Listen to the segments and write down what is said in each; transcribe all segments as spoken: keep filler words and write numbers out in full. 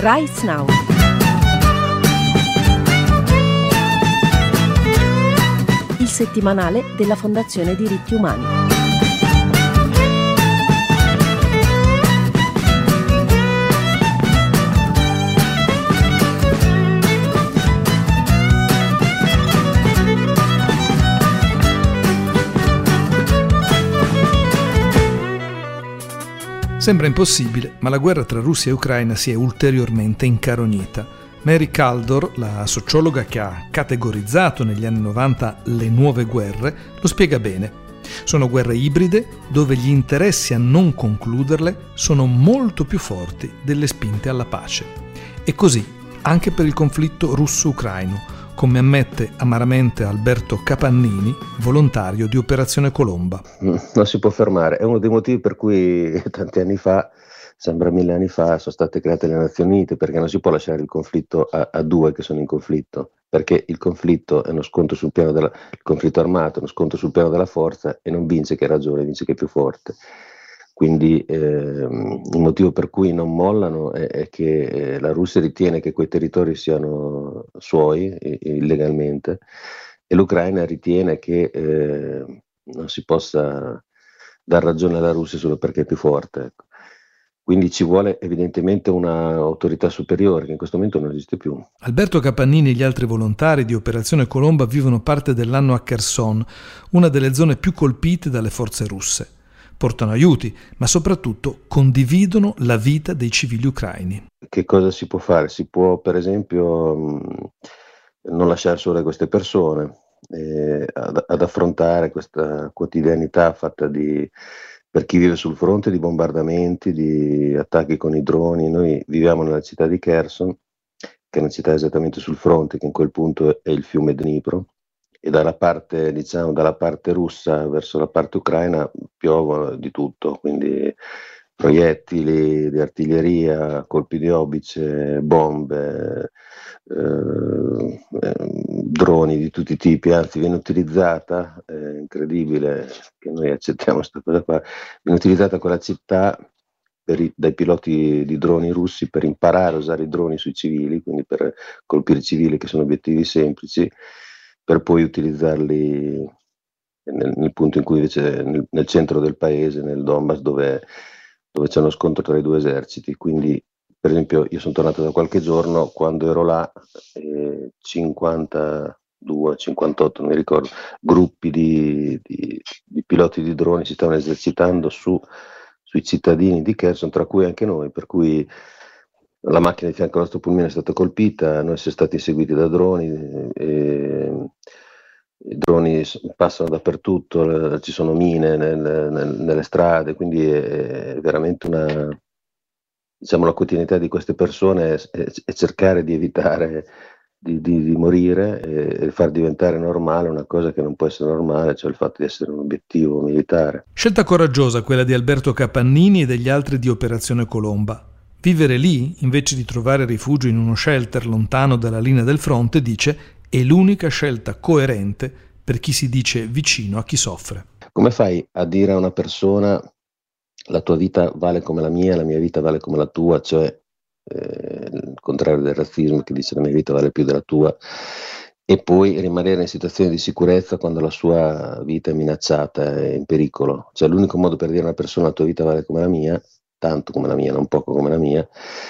Rights Now. Il settimanale della Fondazione Diritti Umani. Sembra impossibile, ma la guerra tra Russia e Ucraina si è ulteriormente incarognita. Mary Kaldor, la sociologa che ha categorizzato negli anni novanta le nuove guerre, lo spiega bene. Sono guerre ibride dove gli interessi a non concluderle sono molto più forti delle spinte alla pace. E così anche per il conflitto russo-ucraino, come ammette amaramente Alberto Capannini, volontario di Operazione Colomba. Non si può fermare, è uno dei motivi per cui tanti anni fa, sembra mille anni fa, sono state create le Nazioni Unite, perché non si può lasciare il conflitto a, a due che sono in conflitto, perché il conflitto è uno scontro sul piano della, il conflitto armato è uno scontro sul piano della forza e non vince chi ha ragione, vince chi è più forte. Quindi eh, il motivo per cui non mollano è, è che eh, la Russia ritiene che quei territori siano suoi eh, illegalmente e l'Ucraina ritiene che eh, non si possa dar ragione alla Russia solo perché è più forte. Ecco. Quindi ci vuole evidentemente un'autorità superiore che in questo momento non esiste più. Alberto Capannini e gli altri volontari di Operazione Colomba vivono parte dell'anno a Kherson, una delle zone più colpite dalle forze russe. Portano aiuti, ma soprattutto condividono la vita dei civili ucraini. Che cosa si può fare? Si può per esempio mh, non lasciare sole queste persone eh, ad, ad affrontare questa quotidianità fatta di, per chi vive sul fronte, di bombardamenti, di attacchi con i droni. Noi viviamo nella città di Kherson, che è una città esattamente sul fronte, che in quel punto è il fiume Dnipro. E dalla parte, diciamo, dalla parte russa verso la parte ucraina piovono di tutto, quindi proiettili di artiglieria, colpi di obice, bombe, eh, eh, droni di tutti i tipi, anzi viene utilizzata, è incredibile che noi accettiamo questa cosa qua, viene utilizzata quella città per i, dai piloti di droni russi per imparare a usare i droni sui civili, quindi per colpire i civili che sono obiettivi semplici, per poi utilizzarli nel, nel punto in cui invece nel, nel centro del paese, nel Donbass, dove, dove c'è uno scontro tra i due eserciti. Quindi, per esempio, io sono tornato da qualche giorno, quando ero là, eh, cinquantadue, cinquantotto, non mi ricordo, gruppi di, di, di piloti di droni si stavano esercitando su, sui cittadini di Kherson, tra cui anche noi, per cui la macchina di fianco al nostro pulmino è stata colpita, noi siamo stati inseguiti da droni, e i droni passano dappertutto, ci sono mine nel, nel, nelle strade, quindi è veramente una, diciamo, la quotidianità di queste persone è, è, è cercare di evitare di, di, di morire e, e far diventare normale una cosa che non può essere normale, cioè il fatto di essere un obiettivo militare. Scelta coraggiosa quella di Alberto Capannini e degli altri di Operazione Colomba. Vivere lì, invece di trovare rifugio in uno shelter lontano dalla linea del fronte, dice, è l'unica scelta coerente per chi si dice vicino a chi soffre. Come fai a dire a una persona la tua vita vale come la mia, la mia vita vale come la tua, cioè eh, il contrario del razzismo che dice la mia vita vale più della tua, e poi rimanere in situazione di sicurezza quando la sua vita è minacciata, è in pericolo? Cioè l'unico modo per dire a una persona la tua vita vale come la mia, tanto come la mia, non poco come la mia,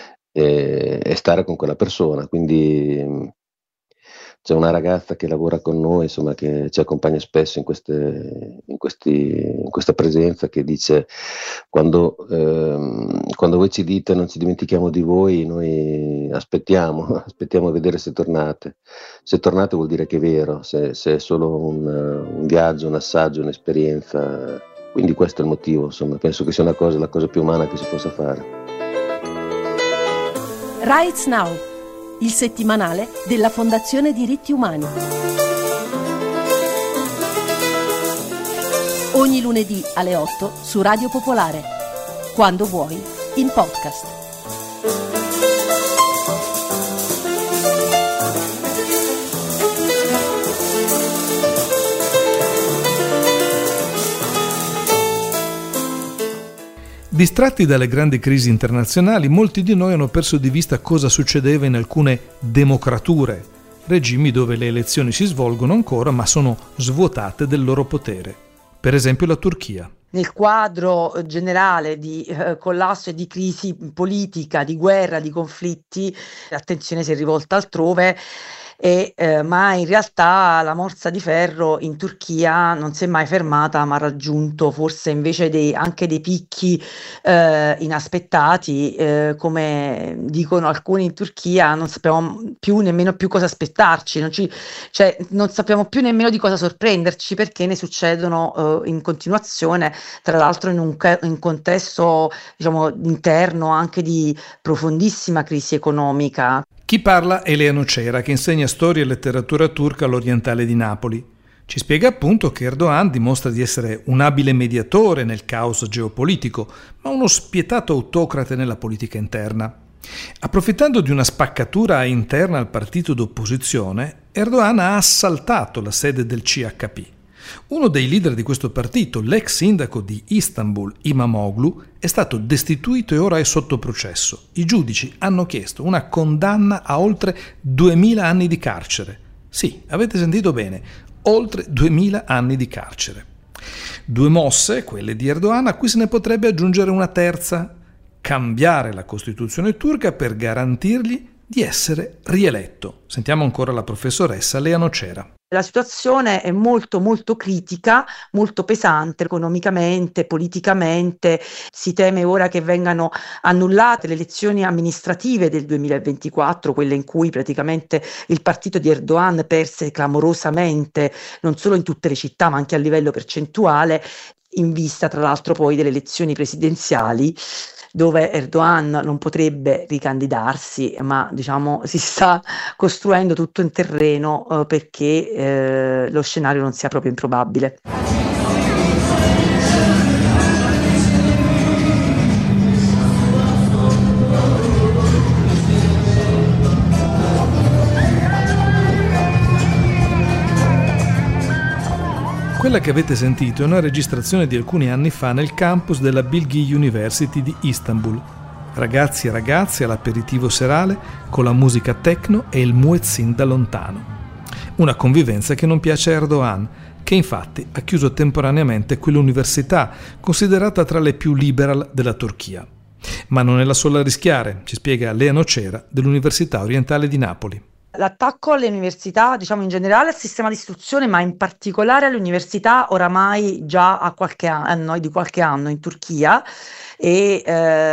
e, e stare con quella persona. Quindi c'è una ragazza che lavora con noi, insomma, che ci accompagna spesso in, queste, in, questi, in questa presenza, che dice quando, ehm, quando voi ci dite non ci dimentichiamo di voi, noi aspettiamo, aspettiamo a vedere se tornate. Se tornate vuol dire che è vero, se, se è solo un, un viaggio, un assaggio, un'esperienza. Quindi questo è il motivo, insomma, penso che sia una cosa, la cosa più umana che si possa fare. Rights Now, il settimanale della Fondazione Diritti Umani. Ogni lunedì alle otto su Radio Popolare, quando vuoi, in podcast. Distratti dalle grandi crisi internazionali, molti di noi hanno perso di vista cosa succedeva in alcune democrature, regimi dove le elezioni si svolgono ancora ma sono svuotate del loro potere. Per esempio la Turchia. Nel quadro generale di eh, collasso e di crisi politica, di guerra, di conflitti, l'attenzione si è rivolta altrove. E, eh, ma in realtà la morsa di ferro in Turchia non si è mai fermata, ma ha raggiunto forse invece dei, anche dei picchi eh, inaspettati, eh, come dicono alcuni in Turchia. Non sappiamo più nemmeno più cosa aspettarci, non, ci, cioè, non sappiamo più nemmeno di cosa sorprenderci, perché ne succedono eh, in continuazione, tra l'altro in un in contesto, diciamo, interno anche di profondissima crisi economica. Chi parla è Lea Nocera, che insegna storia e letteratura turca all'Orientale di Napoli. Ci spiega appunto che Erdogan dimostra di essere un abile mediatore nel caos geopolitico, ma uno spietato autocrate nella politica interna. Approfittando di una spaccatura interna al partito d'opposizione, Erdogan ha assaltato la sede del C H P. Uno dei leader di questo partito, l'ex sindaco di Istanbul, Imamoglu, è stato destituito e ora è sotto processo. I giudici hanno chiesto una condanna a oltre duemila anni di carcere. Sì, avete sentito bene, oltre duemila anni di carcere. Due mosse, quelle di Erdogan, a cui se ne potrebbe aggiungere una terza: cambiare la Costituzione turca per garantirgli di essere rieletto. Sentiamo ancora la professoressa Lea Nocera. La situazione è molto molto critica, molto pesante economicamente, politicamente. Si teme ora che vengano annullate le elezioni amministrative del duemilaventiquattro, quelle in cui praticamente il partito di Erdogan perse clamorosamente, non solo in tutte le città ma anche a livello percentuale, in vista tra l'altro poi delle elezioni presidenziali, dove Erdogan non potrebbe ricandidarsi, ma diciamo si sta costruendo tutto in terreno eh, perché eh, lo scenario non sia proprio improbabile. Quella che avete sentito è una registrazione di alcuni anni fa nel campus della Bilgi University di Istanbul. Ragazzi e ragazze all'aperitivo serale con la musica techno e il muezzin da lontano. Una convivenza che non piace a Erdogan, che infatti ha chiuso temporaneamente quell'università considerata tra le più liberal della Turchia. Ma non è la sola a rischiare, ci spiega Lea Nocera dell'Università Orientale di Napoli. L'attacco alle università, diciamo in generale al sistema di istruzione, ma in particolare alle università oramai già a qualche anno, di qualche anno in Turchia, e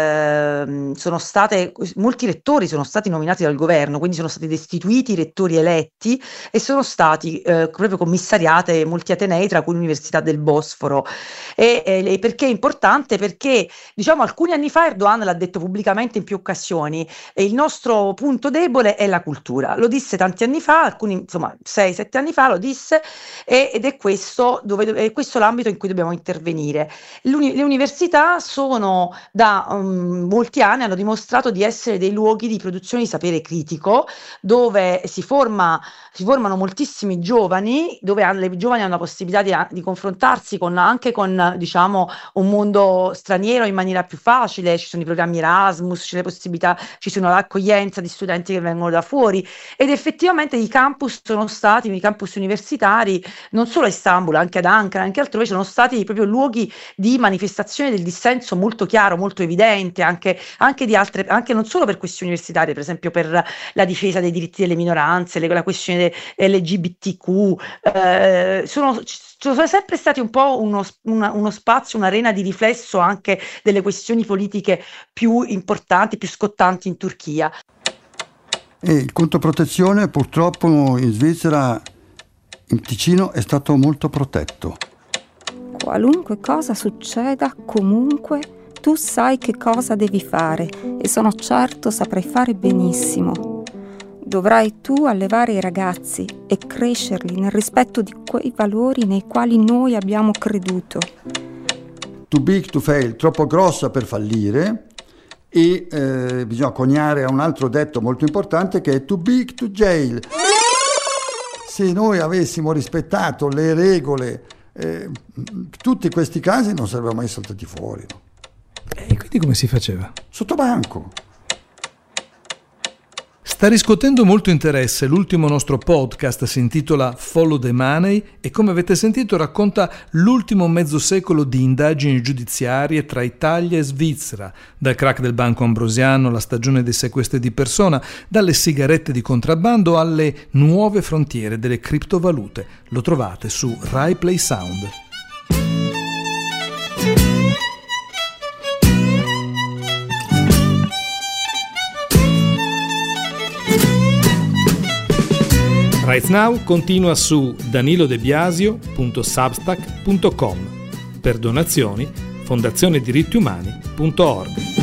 eh, sono state, molti rettori sono stati nominati dal governo, quindi sono stati destituiti i rettori eletti e sono stati eh, proprio commissariate molti atenei, tra cui l'Università del Bosforo. E, e perché è importante? Perché diciamo alcuni anni fa Erdogan l'ha detto pubblicamente in più occasioni, e il nostro punto debole è la cultura. Lo disse tanti anni fa, alcuni insomma sei sette anni fa lo disse, e, ed è questo, dove, è questo l'ambito in cui dobbiamo intervenire. L'uni, le università sono da um, molti anni hanno dimostrato di essere dei luoghi di produzione di sapere critico, dove si forma si formano moltissimi giovani, dove hanno, le giovani hanno la possibilità di, di confrontarsi con, anche con diciamo un mondo straniero in maniera più facile. Ci sono i programmi Erasmus, c'è le possibilità, ci sono l'accoglienza di studenti che vengono da fuori, ed effettivamente i campus sono stati, i campus universitari, non solo a Istanbul, anche ad Ankara, anche altrove, sono stati proprio luoghi di manifestazione del dissenso molto chiaro, molto evidente, anche, anche di altre, anche non solo per questioni universitarie, per esempio per la difesa dei diritti delle minoranze, le, la questione L G B T Q, eh, sono, sono sempre stati un po' uno, una, uno spazio, un'arena di riflesso anche delle questioni politiche più importanti, più scottanti in Turchia. E il conto protezione purtroppo in Svizzera, in Ticino, è stato molto protetto. Qualunque cosa succeda, comunque, tu sai che cosa devi fare e sono certo saprai fare benissimo. Dovrai tu allevare i ragazzi e crescerli nel rispetto di quei valori nei quali noi abbiamo creduto. Too big to fail, troppo grossa per fallire, e eh, bisogna coniare a un altro detto molto importante che è too big to jail. Se noi avessimo rispettato le regole, eh, tutti questi casi non sarebbero mai saltati fuori, no? quindi come si faceva? Sotto banco. Sta riscuotendo molto interesse l'ultimo nostro podcast, si intitola Follow the Money e come avete sentito racconta l'ultimo mezzo secolo di indagini giudiziarie tra Italia e Svizzera, dal crack del Banco Ambrosiano alla stagione dei sequestri di persona, dalle sigarette di contrabbando alle nuove frontiere delle criptovalute. Lo trovate su Rai Play Sound. Right Now continua su danilodebiasio punto substack punto com. Per donazioni fondazione diritti umani punto org.